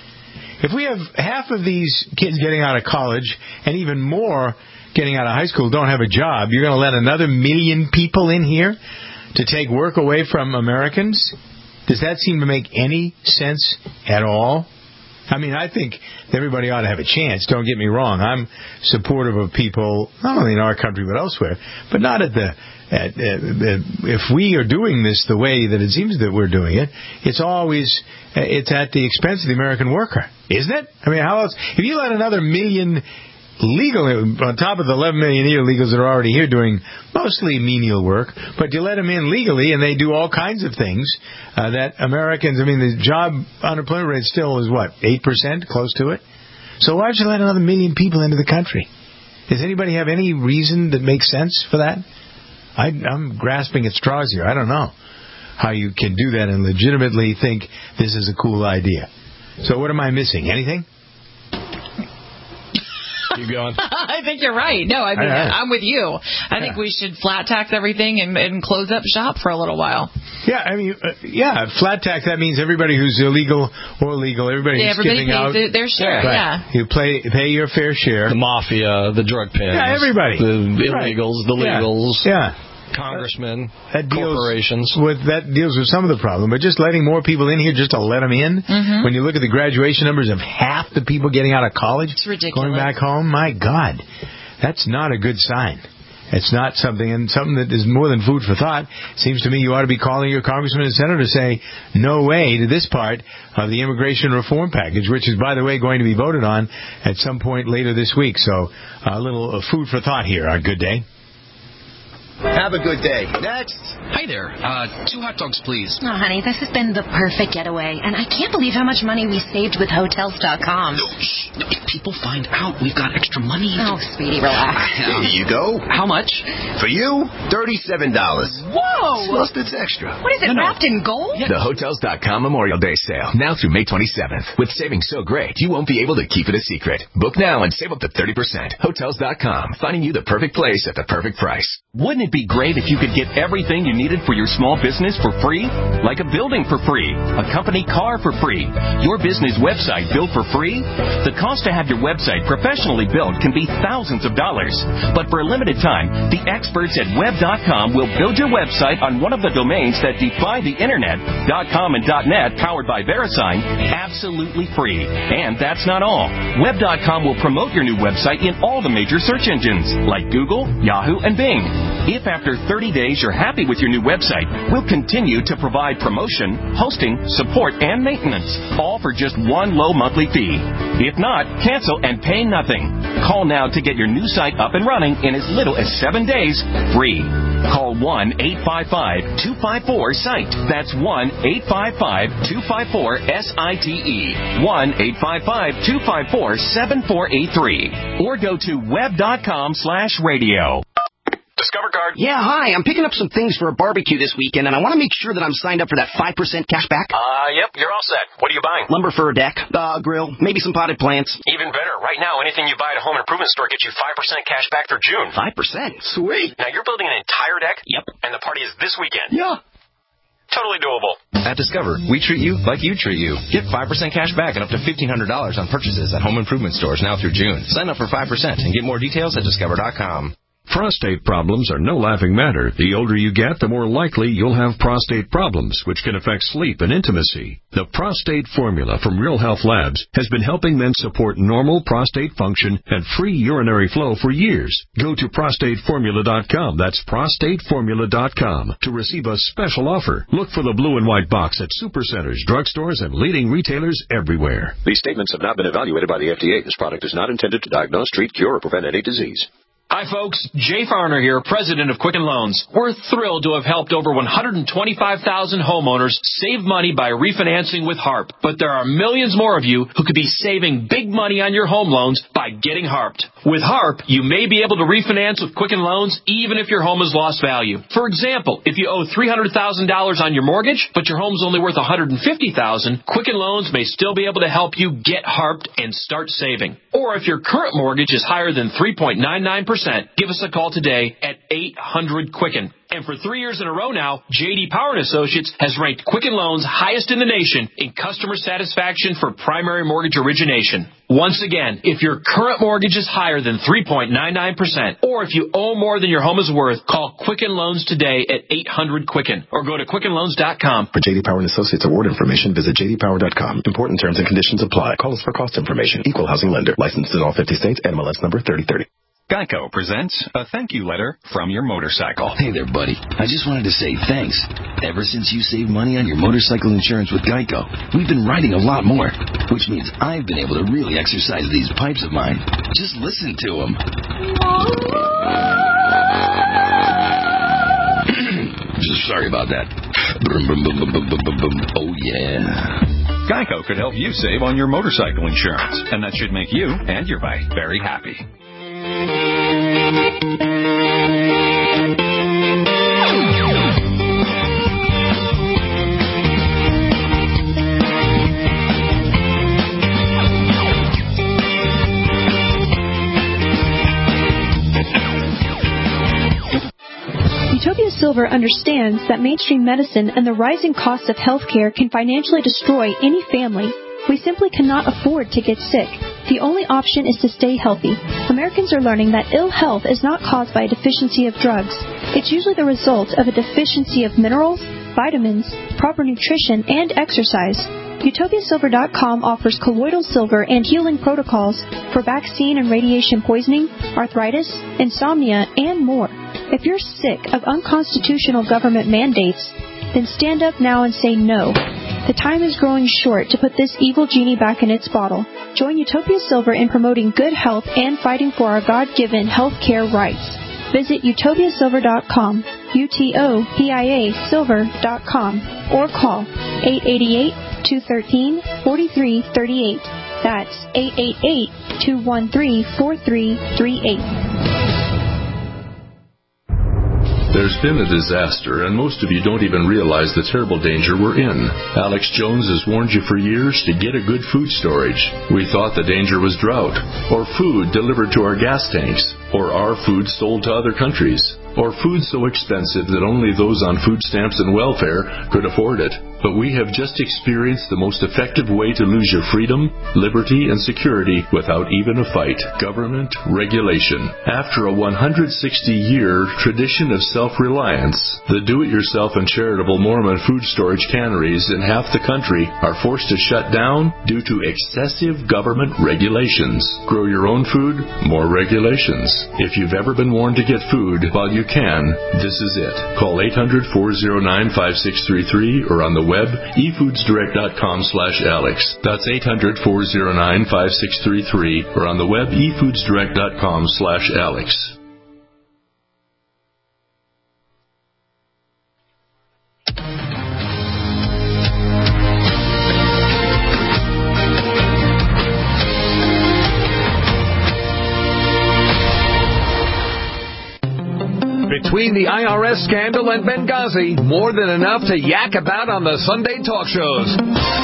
If we have half of these kids getting out of college and even more getting out of high school don't have a job, you're going to let another million people in here to take work away from Americans? Does that seem to make any sense at all? I mean, I think everybody ought to have a chance. Don't get me wrong. I'm supportive of people, not only in our country but elsewhere, but not at the... At, at, at, if we are doing this the way that it seems that we're doing it, it's always it's at the expense of the American worker, isn't it? I mean, how else? If you let another million legal, on top of the eleven million illegals that are already here doing mostly menial work, but you let them in legally and they do all kinds of things uh, that Americans, I mean, the job unemployment rate still is what, eight percent, close to it? So why would you let another million people into the country? Does anybody have any reason that makes sense for that? I, I'm grasping at straws here. I don't know how you can do that and legitimately think this is a cool idea. So what am I missing? Anything? Keep going. I think you're right. No, I mean, I, I, I'm with you. I yeah. think we should flat tax everything and, and close up shop for a little while. Yeah, I mean, uh, yeah, flat tax, that means everybody who's illegal or legal, everybody yeah, who's everybody skipping pays out. Their, their share, right. yeah. You play, pay your fair share. The mafia, the drug pens. Yeah, everybody. The illegals, the legals. Yeah. yeah. Congressmen, that deals corporations. With, that deals with some of the problem, but just letting more people in here just to let them in. Mm-hmm. When you look at the graduation numbers of half the people getting out of college, it's ridiculous. Going back home, my God, that's not a good sign. It's not something, and something that is more than food for thought. Seems to me you ought to be calling your congressman and senator to say no way to this part of the immigration reform package, which is, by the way, going to be voted on at some point later this week. So a little uh, food for thought here on Good Day. Have a good day. Next. Hi there. Uh, two hot dogs, please. Oh, honey, this has been the perfect getaway, and I can't believe how much money we saved with Hotels dot com. No, shh. If people find out we've got extra money... Oh, sweetie, relax. Here you go. How much? For you, thirty-seven dollars. Whoa! Plus it's extra. What is it, no, no. wrapped in gold? Yeah. The Hotels dot com Memorial Day sale, now through May twenty-seventh. With savings so great, you won't be able to keep it a secret. Book now and save up to thirty percent. Hotels dot com, finding you the perfect place at the perfect price. Wouldn't it be great if you could get everything you needed for your small business for free? Like a building for free, a company car for free, your business website built for free? The cost to have your website professionally built can be thousands of dollars. But for a limited time, the experts at web dot com will build your website on one of the domains that defy the internet, .com and .net, powered by VeriSign, absolutely free. And that's not all. web dot com will promote your new website in all the major search engines, like Google, Yahoo, and Bing. If after thirty days you're happy with your new website, we'll continue to provide promotion, hosting, support, and maintenance, all for just one low monthly fee. If not, cancel and pay nothing. Call now to get your new site up and running in as little as seven days, free. Call one eight five five, two five four, S I T E. That's one eight five five, two five four, S I T E. one eight five five, two five four, seven four eight three. Or go to web dot com slash radio. Discover Card. Yeah, hi. I'm picking up some things for a barbecue this weekend, and I want to make sure that I'm signed up for that five percent cash back. Uh, yep, you're all set. What are you buying? Lumber for a deck, uh, grill, maybe some potted plants. Even better. Right now, anything you buy at a home improvement store gets you five percent cash back through June. five percent? Sweet. Now, you're building an entire deck? Yep. And the party is this weekend? Yeah. Totally doable. At Discover, we treat you like you treat you. Get five percent cash back and up to fifteen hundred dollars on purchases at home improvement stores now through June. Sign up for five percent and get more details at discover dot com. Prostate problems are no laughing matter. The older you get, the more likely you'll have prostate problems, which can affect sleep and intimacy. The Prostate Formula from Real Health Labs has been helping men support normal prostate function and free urinary flow for years. Go to prostate formula dot com. That's prostate formula dot com to receive a special offer. Look for the blue and white box at supercenters, drugstores, and leading retailers everywhere. These statements have not been evaluated by the F D A. This product is not intended to diagnose, treat, cure, or prevent any disease. Hi, folks. Jay Farner here, president of Quicken Loans. We're thrilled to have helped over one hundred twenty-five thousand homeowners save money by refinancing with HARP. But there are millions more of you who could be saving big money on your home loans by getting HARPed. With HARP, you may be able to refinance with Quicken Loans even if your home has lost value. For example, if you owe three hundred thousand dollars on your mortgage, but your home's only worth one hundred fifty thousand dollars, Quicken Loans may still be able to help you get HARPed and start saving. Or if your current mortgage is higher than three point nine nine percent, give us a call today at eight hundred Quicken. And for three years in a row now, J D Power and Associates has ranked Quicken Loans highest in the nation in customer satisfaction for primary mortgage origination. Once again, if your current mortgage is higher than three point nine nine percent, or if you owe more than your home is worth, call Quicken Loans today at eight hundred Quicken or go to quicken loans dot com. For J D Power and Associates award information, visit j d power dot com. Important terms and conditions apply. Call us for cost information. Equal housing lender. Licensed in all fifty states. N M L S number thirty thirty. Geico presents a thank you letter from your motorcycle. Hey there, buddy. I just wanted to say thanks. Ever since you saved money on your motorcycle insurance with Geico, we've been riding a lot more, which means I've been able to really exercise these pipes of mine. Just listen to them. Sorry about that. Oh, yeah. Geico could help you save on your motorcycle insurance, and that should make you and your bike very happy. Silver understands that mainstream medicine and the rising costs of healthcare can financially destroy any family. We simply cannot afford to get sick. The only option is to stay healthy. Americans are learning that ill health is not caused by a deficiency of drugs. It's usually the result of a deficiency of minerals, vitamins, proper nutrition, and exercise. Utopia Silver dot com offers colloidal silver and healing protocols for vaccine and radiation poisoning, arthritis, insomnia, and more. If you're sick of unconstitutional government mandates, then stand up now and say no. The time is growing short to put this evil genie back in its bottle. Join Utopia Silver in promoting good health and fighting for our God-given health care rights. Visit Utopia Silver dot com, U T O P I A Silver dot com, or call eight eight eight, two one three, four three three eight. That's eight eight eight, two one three, four three three eight. There's been a disaster, and most of you don't even realize the terrible danger we're in. Alex Jones has warned you for years to get a good food storage. We thought the danger was drought, or food delivered to our gas tanks, or our food sold to other countries, or food so expensive that only those on food stamps and welfare could afford it. But we have just experienced the most effective way to lose your freedom, liberty, and security without even a fight. Government regulation. After a one hundred sixty year tradition of self-reliance, the do-it-yourself and charitable Mormon food storage canneries in half the country are forced to shut down due to excessive government regulations. Grow your own food, more regulations. If you've ever been warned to get food while you can, this is it. Call eight hundred, four oh nine, five six three three or on the web, e foods direct dot com slash Alex. That's eight hundred, four oh nine, five six three three or on the web, e foods direct dot com slash Alex. Between the I R S scandal and Benghazi, more than enough to yak about on the Sunday talk shows.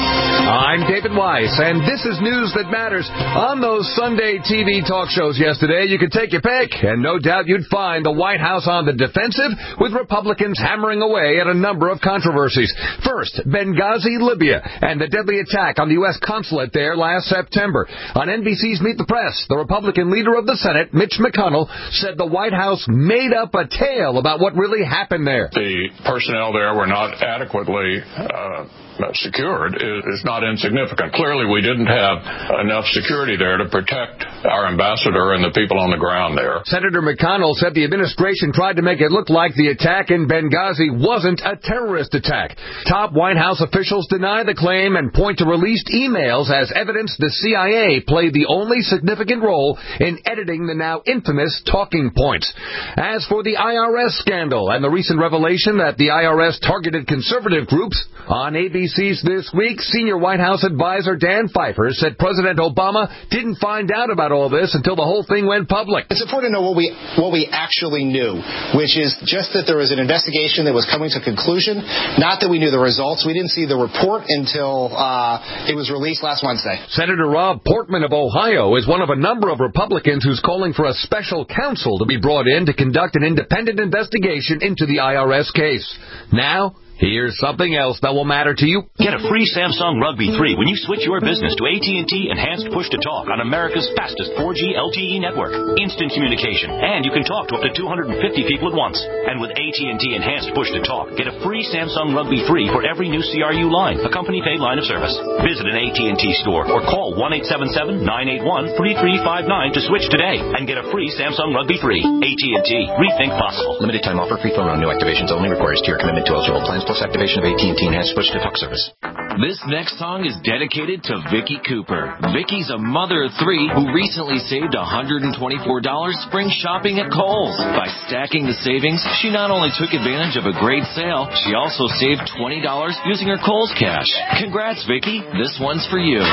I'm David Weiss, and this is news that matters. On those Sunday T V talk shows yesterday, you could take your pick, and no doubt you'd find the White House on the defensive, with Republicans hammering away at a number of controversies. First, Benghazi, Libya, and the deadly attack on the U S consulate there last September. On N B C's Meet the Press, the Republican leader of the Senate, Mitch McConnell, said the White House made up a tale about what really happened there. The personnel there were not adequately uh, secured is, is not insignificant. Clearly, we didn't have enough security there to protect our ambassador and the people on the ground there. Senator McConnell said the administration tried to make it look like the attack in Benghazi wasn't a terrorist attack. Top White House officials deny the claim and point to released emails as evidence the C I A played the only significant role in editing the now infamous talking points. As for the I R S scandal and the recent revelation that the I R S targeted conservative groups, on A B C's This Week, senior White House advisor Dan Pfeiffer said President Obama didn't find out about all this until the whole thing went public. It's important to know what we what we actually knew, which is just that there was an investigation that was coming to conclusion, not that we knew the results. We didn't see the report until uh, it was released last Wednesday. Senator Rob Portman of Ohio is one of a number of Republicans who's calling for a special counsel to be brought in to conduct an independent investigation into the I R S case. Now, here's something else that will matter to you. Get a free Samsung Rugby three when you switch your business to A T and T Enhanced Push-to-Talk on America's fastest four G L T E network. Instant communication, and you can talk to up to two hundred fifty people at once. And with A T and T Enhanced Push-to-Talk, get a free Samsung Rugby three for every new C R U line, a company-paid line of service. Visit an A T and T store or call one eight seven seven, nine eight one, three three five nine to switch today and get a free Samsung Rugby three. A T and T. Rethink possible. Limited time offer. Free phone on new activations only. Requires tier commitment to eligible plans plus activation of A T and T Enhanced Push-to-Talk service. This next song is dedicated to Vicky Cooper. Vicky's a mother of three who recently saved one hundred twenty-four dollars spring shopping at Kohl's. By stacking the savings, she not only took advantage of a great sale, she also saved twenty dollars using her Kohl's cash. Congrats, Vicky. This one's for you.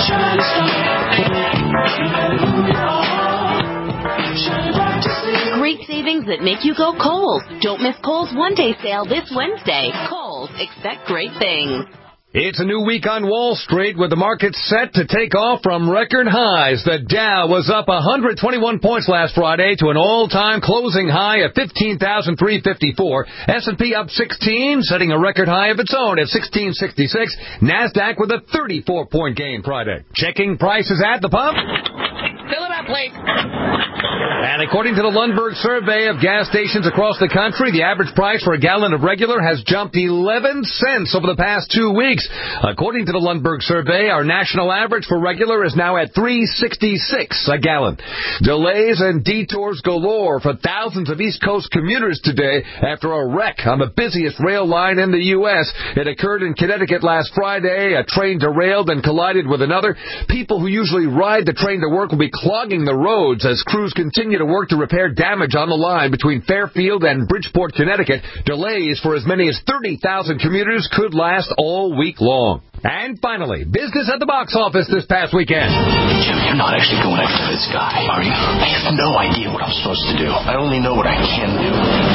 Great savings that make you go Kohl's. Don't miss Kohl's one-day sale this Wednesday. Kohl's. Expect great things. It's a new week on Wall Street with the market set to take off from record highs. The Dow was up one hundred twenty-one points last Friday to an all-time closing high of fifteen thousand three hundred fifty-four. S and P up sixteen, setting a record high of its own at sixteen sixty-six. NASDAQ with a thirty-four point gain Friday. Checking prices at the pump. Fill it up, please. And according to the Lundberg survey of gas stations across the country, the average price for a gallon of regular has jumped eleven cents over the past two weeks. According to the Lundberg survey, our national average for regular is now at three sixty-six a gallon. Delays and detours galore for thousands of East Coast commuters today after a wreck on the busiest rail line in the U S. It occurred in Connecticut last Friday. A train derailed and collided with another. People who usually ride the train to work will be clogging the roads as crews continue to work to repair damage on the line between Fairfield and Bridgeport, Connecticut. Delays for as many as thirty thousand commuters could last all week long. And finally, business at the box office this past weekend. Jim, you're not actually going after this guy, are you? I have no idea what I'm supposed to do. I only know what I can do.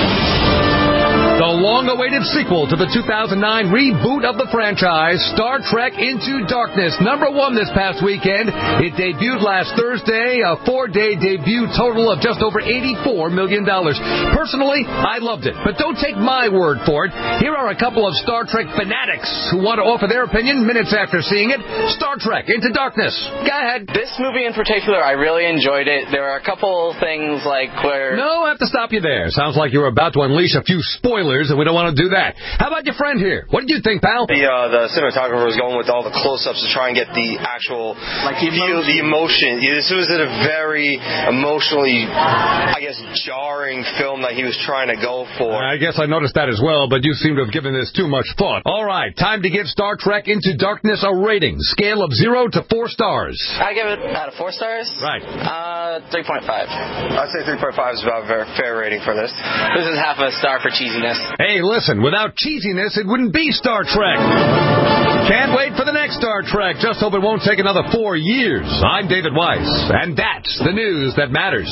The long-awaited sequel to the two thousand nine reboot of the franchise, Star Trek Into Darkness, number one this past weekend. It debuted last Thursday, a four-day debut total of just over eighty-four million dollars. Personally, I loved it, but don't take my word for it. Here are a couple of Star Trek fanatics who want to offer their opinion minutes after seeing it. Star Trek Into Darkness. Go ahead. This movie in particular, I really enjoyed it. There are a couple things like where... No, I have to stop you there. Sounds like you're about to unleash a few spoilers, and we don't want to do that. How about your friend here? What did you think, pal? The uh, the cinematographer was going with all the close-ups to try and get the actual like the feel, the emotion. Yeah, this was a very emotionally, I guess, jarring film that he was trying to go for. I guess I noticed that as well, but you seem to have given this too much thought. All right, time to give Star Trek Into Darkness a rating. Scale of zero to four stars. I give it out of four stars? Right. Uh, three point five. I'd say three point five is about a very fair rating for this. This is half a star for cheesiness. Hey, listen, without cheesiness, it wouldn't be Star Trek. Can't wait for the next Star Trek. Just hope it won't take another four years. I'm David Weiss, and that's the news that matters.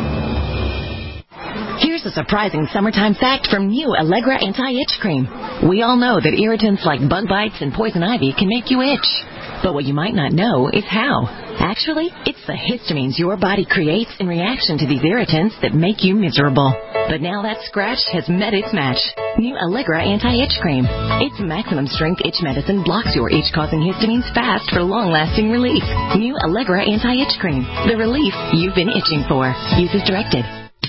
Here's a surprising summertime fact from new Allegra Anti-Itch Cream. We all know that irritants like bug bites and poison ivy can make you itch. But what you might not know is how. Actually, it's the histamines your body creates in reaction to these irritants that make you miserable. But now that scratch has met its match. New Allegra Anti-Itch Cream. Its maximum strength itch medicine blocks your itch-causing histamines fast for long-lasting relief. New Allegra Anti-Itch Cream. The relief you've been itching for. Use as directed.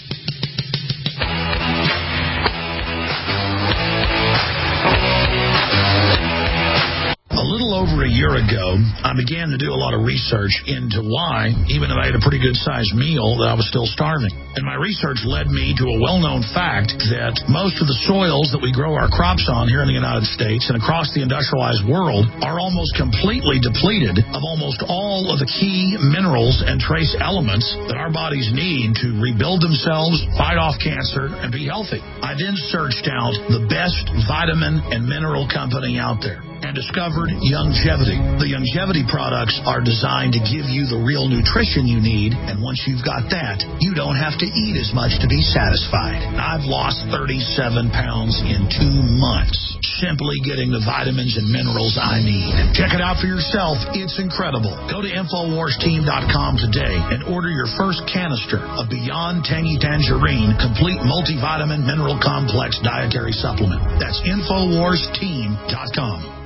A little over a year ago, I began to do a lot of research into why, even if I had a pretty good-sized meal, that I was still starving. And my research led me to a well-known fact that most of the soils that we grow our crops on here in the United States and across the industrialized world are almost completely depleted of almost all of the key minerals and trace elements that our bodies need to rebuild themselves, fight off cancer, and be healthy. I then searched out the best vitamin and mineral company out there and discovered Youngevity. The Youngevity products are designed to give you the real nutrition you need, and once you've got that, you don't have to eat as much to be satisfied. I've lost thirty-seven pounds in two months, simply getting the vitamins and minerals I need. Check it out for yourself. It's incredible. Go to Infowars Team dot com today and order your first canister of Beyond Tangy Tangerine Complete Multivitamin Mineral Complex Dietary Supplement. That's Infowars Team dot com.